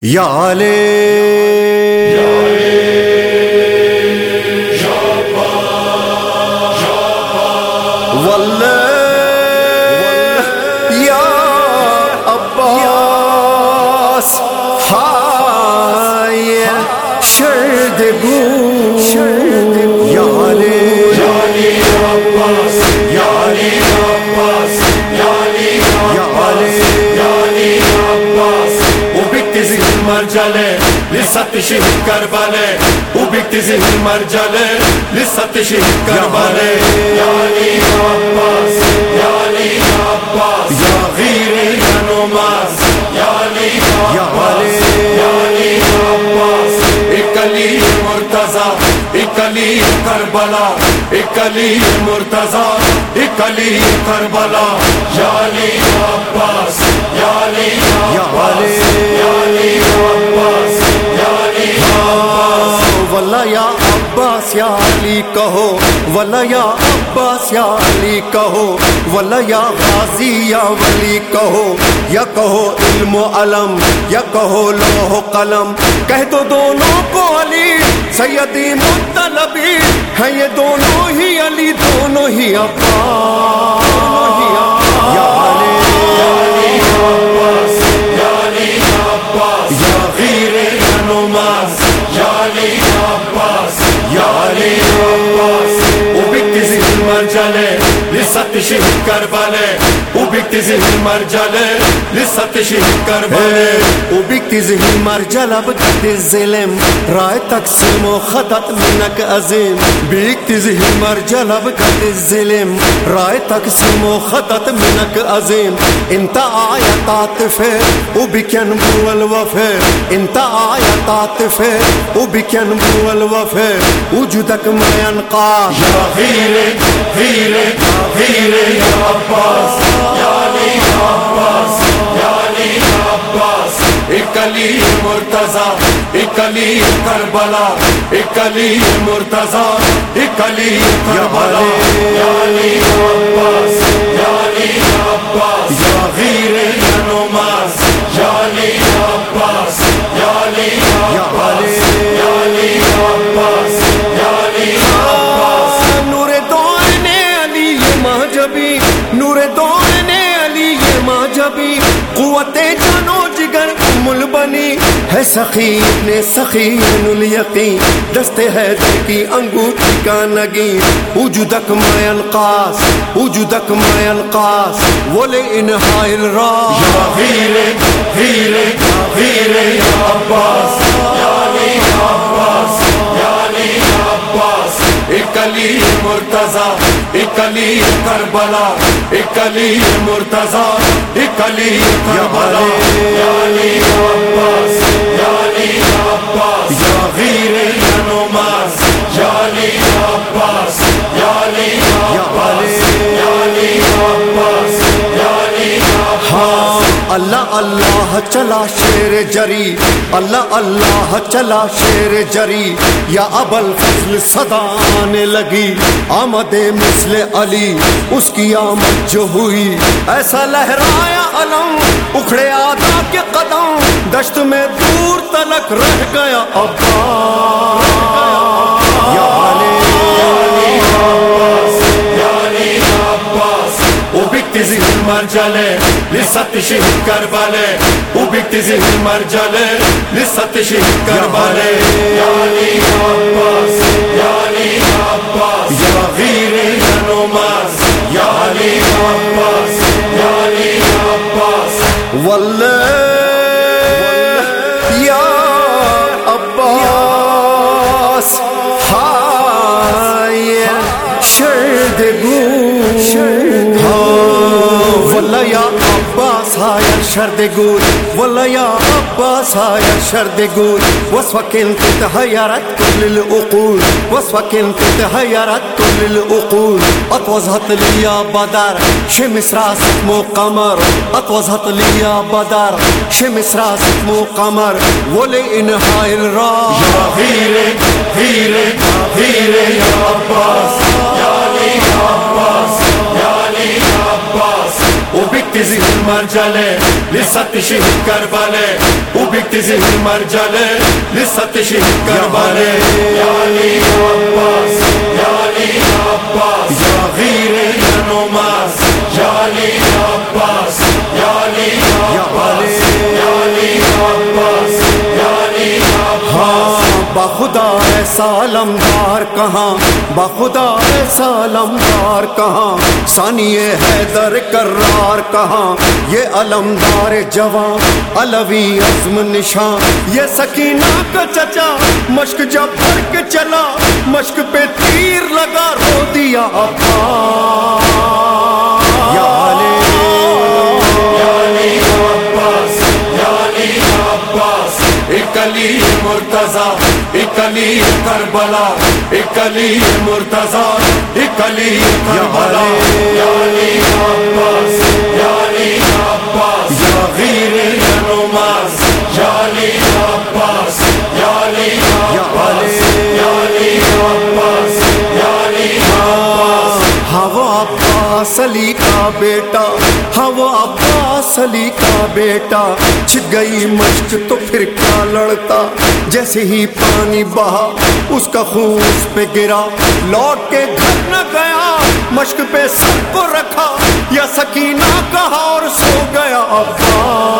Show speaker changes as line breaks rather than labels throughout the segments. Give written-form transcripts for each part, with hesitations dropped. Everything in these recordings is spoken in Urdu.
یا علی واللہ یا عباس ہائے شرد گو یا علی عباس یا علی عباس یا علی عباس وبكت زين مرجله لسه تشهد كربلاء وبكت زين مرجله لسه تشهد كربلاء يا علي عباس يا علي عباس يا غير يا نماز يا علي عباس يا علي عباس اكلي مرتضى اكلي كربلاء اكلي مرتضى اكلي كربلاء يا علي عباس يا علي عباس يا علي عباس يا علي عباس والله يا عباس يا علي کہو والله يا عباس يا علي کہو والله يا غازی یا ولی کہو یا کہو علم و علم یا کہو لوح و قلم کہہ دو دونوں کو علی سیدی مطلبی ہے یہ دونوں ہی علی دونوں ہی عباس یا علی عباس یا علی عباس یا غیر یا نماز یا علی عباس یا علی عباس وبكت زين مرجله لسه تشهد كربلاء وبكت زين مرجله لسه تشهد كربلاء وبكت زين مرجله بقد الظلم راي تقسيم وخطط منك عظيم بكت زين مرجله بقد الظلم راي تقسيم وخطط منك عظيم انت آية عاطفه وبك ينبوع الوفاء انت آية عاطفه وبك ينبوع الوفاء وجودك ما ينقاش يا غيري غيري غيري يا عباس يا علي عباس يا علي عباس اكلي مرتضى اكلي كربلاء اكلي مرتضى اكلي كربلاء يا علي عباس يا علي عباس يا غيري يا نماز يا علي عباس يا علي عباس يا علي عباس يا علي عباس نور دوڑنے علی یہ مہجبی نور دوڑنے علی یہ مہجبی قوت جانو جگر ام البنی ہے سخی ابن سخی الیقین دستے حیدر کی انگوٹھی کا نگین وجودک ما القاس وجودک ما القاس ولانہاء الراس یا غیر غیر غیر یا عباس یا علی عباس یا علی عباس اکلی مرتضی اکلی کربلا اکلی مرتضی اکلی کربلا یا علی عباس یا علی عباس یا غیر یا نماز یا علی عباس یا علی عباس یا علی عباس یا علی عباس اللہ اللہ چلا شیر جری اللہ اللہ چلا شیر جری یا ابا الفضل صدا آنے لگی آمد مثل علی اس کی آمد جو ہوئی ایسا لہرایا علم اکھڑے آدھا کے قدم دشت میں دور تلک رہ گیا عباس یا علی عباس یا علی عباس وبكت زين مرجله لسه تشهد كربلاء وبكت زين مرجله لسه تشهد كربلاء يا علي عباس يا علي عباس يا غير يا نماز يا علي عباس يا علي عباس والله يا عباس هاي شرد والله يا عباس هاي شرد قول والله يا عباس هاي شرد قول وصفك انت تهيرت كل العقول وصفك انت تهيرت كل العقول اطوزهت لي يا بدر شمس راسك مو قمر اطوزهت لي يا بدر شمس راسك مو قمر ولانهاء الراس يا غيري غيري غيري يا عباس يا علي عباس يا علي عباس ubitti zihir marjale Lissatti şehit Karbale ubitti zihir marjale Lissatti şehit Karbale Ya Ali ya Abbas Ya Ali ya Abbas Ya gire ya Nomaz Ya Ali ya Abbas Ya Ali ya Abbas Ya Ali ya Abbas Ya Ali ya Abbas
بخدا ایسا علمدار کہاں بخدا ایسا علمدار کہاں ثانی حیدر کرار کہاں یہ علمدار جوان علوی عزم نشان یہ سکینہ کا چچا مشق جب بھر کے چلا مشق پہ تیر لگا رو دیا ابا یا علی
Ya Ali ya Abbas Ya Ali ya Abbas ایک علی مرتضی ایک علی کربلا ایک علی مرتضی ایک علی کربلا یا علی یا عباس یا علی یا عباس یا غیر یا نماز یا علی یا عباس یا علی یا عباس یا علی یا عباس یا علی یا عباس
ہاں وہ عباس علی کا بیٹا ہاں وہ عباس علی کا بیٹا چھپ گئی مشق تو پھر کیا لڑتا جیسے ہی پانی بہا اس کا خون اس پہ گرا لوٹ کے گھر نہ گیا مشق پہ سر کو رکھا یا سکینہ کہا اور سو گیا ابا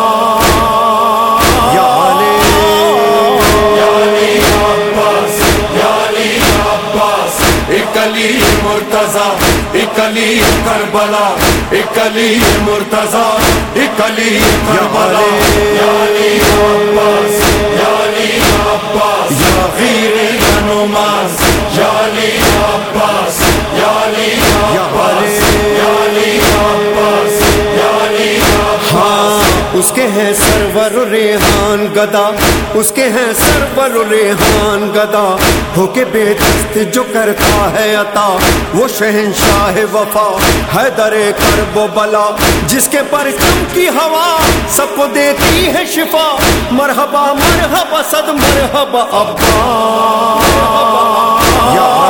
یا علی
یا علی یا عباس یا علی یا عباس ایک علی مرتضی ایک علی کربلا ایک علی مرتضی ایک علی کربلا یا علی یا عباس یا علی یا عباس یا غیر یا نماز یا علی یا عباس یا علی یا عباس یا علی یا عباس یا علی یا عباس
اس کے ہیں سرور و ریحان گدا اس کے ہیں سرور و ریحان گدا ہو کے بے دست جو کرتا ہے عطا وہ شہنشاہ وفا حیدر کرب و بلا جس کے پرچم کی ہوا سب کو دیتی ہے شفا مرحبا مرحبا صد مرحبا ابا یا